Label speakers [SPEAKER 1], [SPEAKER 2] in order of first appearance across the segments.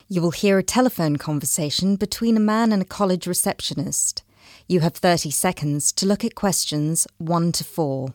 [SPEAKER 1] You will hear a telephone conversation between a man and a college receptionist. You have 30 seconds to look at questions 1 to 4.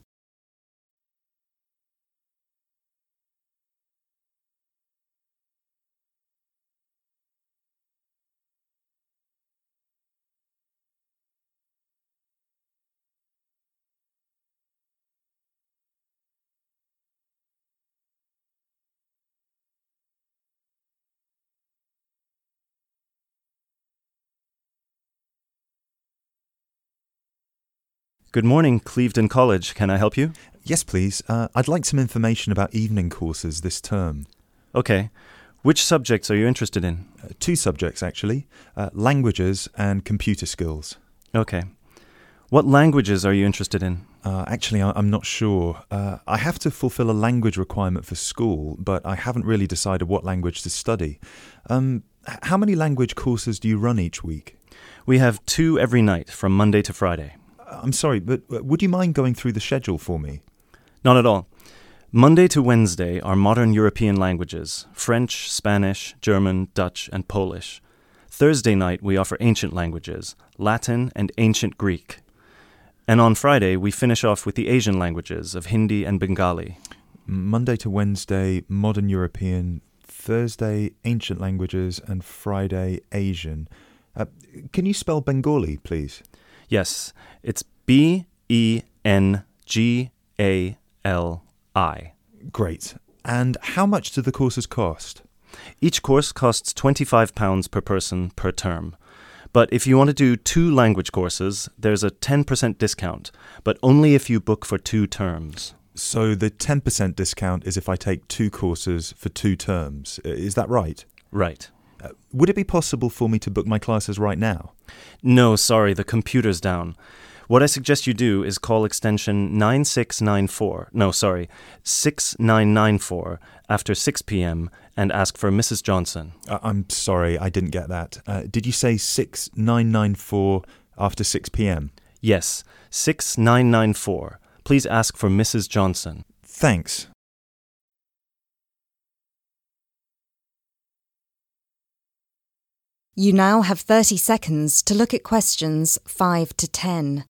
[SPEAKER 2] Good morning, Clevedon College. Can I help you?
[SPEAKER 3] Yes, please. I'd like some information about evening courses this term.
[SPEAKER 2] Okay. Which subjects are you interested in?
[SPEAKER 3] 2 subjects, actually. Languages and computer skills.
[SPEAKER 2] Okay. What languages are you interested in?
[SPEAKER 3] Actually, I'm not sure. I have to fulfill a language requirement for school, but I haven't really decided what language to study. How many language courses do you run each week?
[SPEAKER 2] We have 2 every night, from Monday to Friday.
[SPEAKER 3] I'm sorry, but would you mind going through the schedule for me?
[SPEAKER 2] Not at all. Monday to Wednesday are modern European languages, French, Spanish, German, Dutch, and Polish. Thursday night we offer ancient languages, Latin and ancient Greek. And on Friday we finish off with the Asian languages of Hindi and Bengali.
[SPEAKER 3] Monday to Wednesday, modern European, Thursday, ancient languages, and Friday, Asian. Can you spell Bengali, please?
[SPEAKER 2] Yes, it's Bengali.
[SPEAKER 3] Great. And how much do the courses cost?
[SPEAKER 2] Each course costs £25 per person per term. But if you want to do 2 language courses, there's a 10% discount, but only if you book for 2 terms.
[SPEAKER 3] So the 10% discount is if I take 2 courses for 2 terms. Is that right?
[SPEAKER 2] Right.
[SPEAKER 3] Would it be possible for me to book my classes right now?
[SPEAKER 2] No, sorry, the computer's down. What I suggest you do is call extension 6994 after 6 p.m. and ask for Mrs. Johnson.
[SPEAKER 3] I'm sorry, I didn't get that. Did you say 6994 after 6 p.m.?
[SPEAKER 2] Yes, 6994. Please ask for Mrs. Johnson.
[SPEAKER 3] Thanks.
[SPEAKER 1] You now have 30 seconds to look at questions 5 to 10.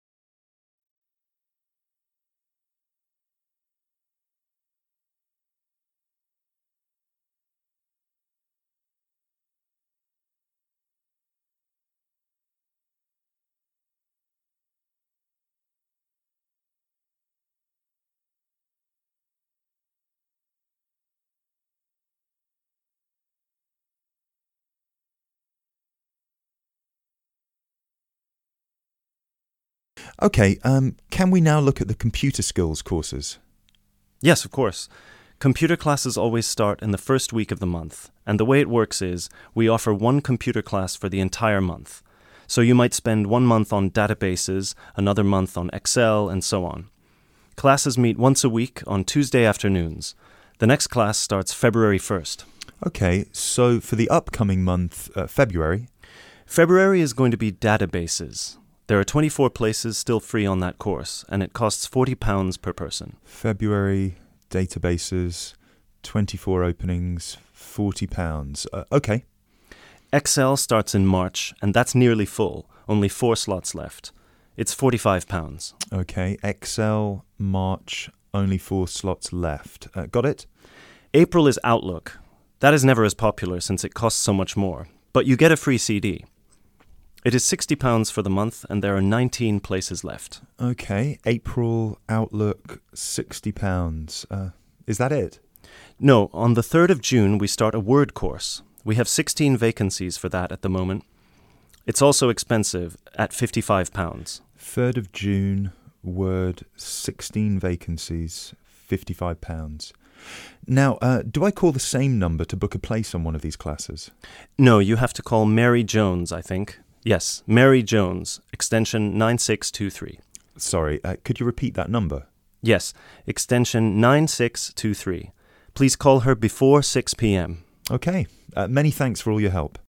[SPEAKER 3] Okay, can we now look at the computer skills courses?
[SPEAKER 2] Yes, of course. Computer classes always start in the first week of the month, and the way it works is we offer 1 computer class for the entire month. So you might spend 1 month on databases, another month on Excel, and so on. Classes meet once a week on Tuesday afternoons. The next class starts February 1st.
[SPEAKER 3] Okay, so for the upcoming month, February...
[SPEAKER 2] February is going to be databases. There are 24 places still free on that course, and it costs £40 per person.
[SPEAKER 3] February, databases, 24 openings, £40. Okay.
[SPEAKER 2] Excel starts in March, and that's nearly full, only 4 slots left. It's £45.
[SPEAKER 3] Okay, Excel, March, only 4 slots left. Got it?
[SPEAKER 2] April is Outlook. That is never as popular since it costs so much more, but you get a free CD. It is £60 for the month, and there are 19 places left.
[SPEAKER 3] Okay, April, Outlook, £60. Is that it?
[SPEAKER 2] No, on the 3rd of June we start a Word course. We have 16 vacancies for that at the moment. It's also expensive at £55.
[SPEAKER 3] 3rd of June, Word, 16 vacancies, £55. Now, do I call the same number to book a place on one of these classes?
[SPEAKER 2] No, you have to call Mary Jones, I think. Yes, Mary Jones, extension 9623.
[SPEAKER 3] Sorry, could you repeat that number?
[SPEAKER 2] Yes, extension 9623. Please call her before 6 p.m.
[SPEAKER 3] Okay, many thanks for all your help.